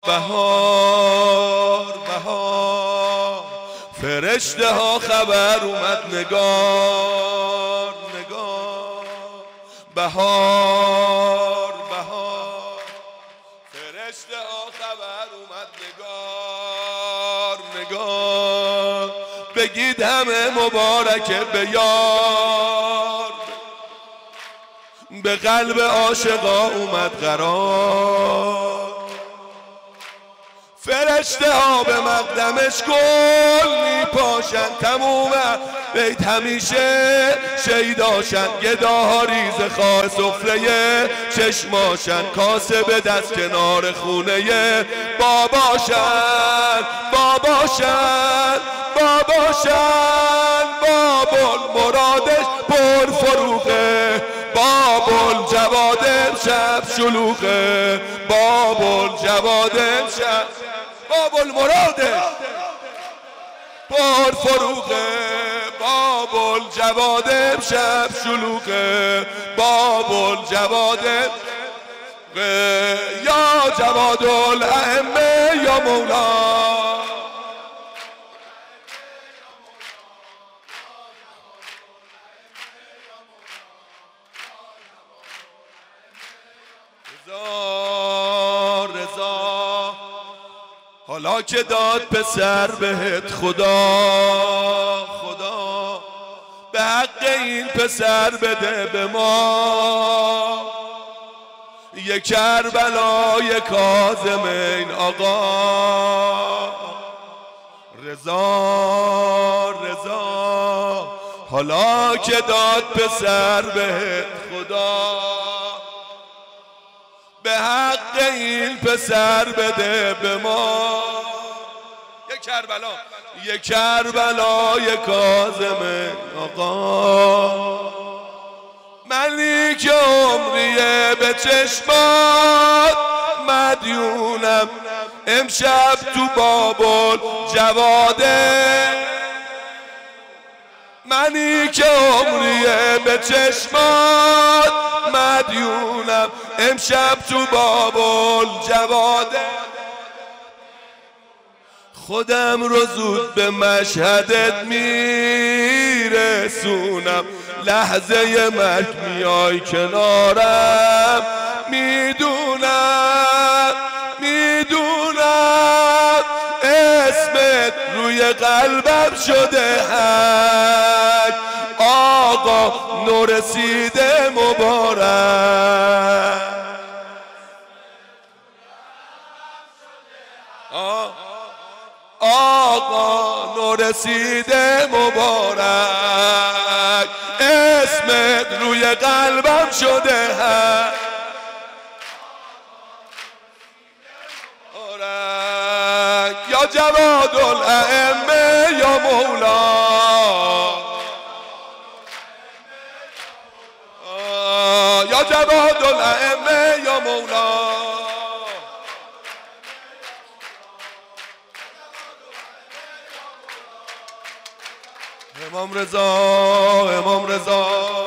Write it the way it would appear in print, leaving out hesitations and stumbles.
بهار بهار فرشته ها خبر اومد نگار نگار بهار بهار فرشته ها خبر اومد نگار نگار بگید همه مبارکه به یار به قلب عاشقا اومد قرار فرشته ها به مقدمش گل میپاشن تموم بیت همیشه شیداشن گداها ریز خواه سفره چشماشن کاسه به دست کنار خونه باباشن باباشن باباشن بابل مرادش پر فروغه بابل جواد امشب شلوغه بابل جواد امشب بابل مرادش پر فروغه بابل جواد امشب شلوغه بابل جواد یا جواد الائمه یا مولا رضا حالا که داد پسر بهت خدا خدا به حق این پسر بده به ما یک کربلای کاظم این آقا رضا رضا حالا که داد پسر بهت خدا به حق این پسر بده به ما یک کربلای کاظم آقا منی که عمریه به چشمات مدیونم امشب تو بابل جواده منی که عمریه به چشمات مدیونم امشب تو بابل جواده خودم رو زود به مشهدت میرسونم لحظه مرگ میای کنارم میدونم میدونم اسمت روی قلبم شده حک آقا نورسیده مبارک آقا نورسیده مبارک اسمت روی قلبم شده حک یا جواد الائمه یا مولا یا جواد الائمه یا مولا امام رضا امام رضا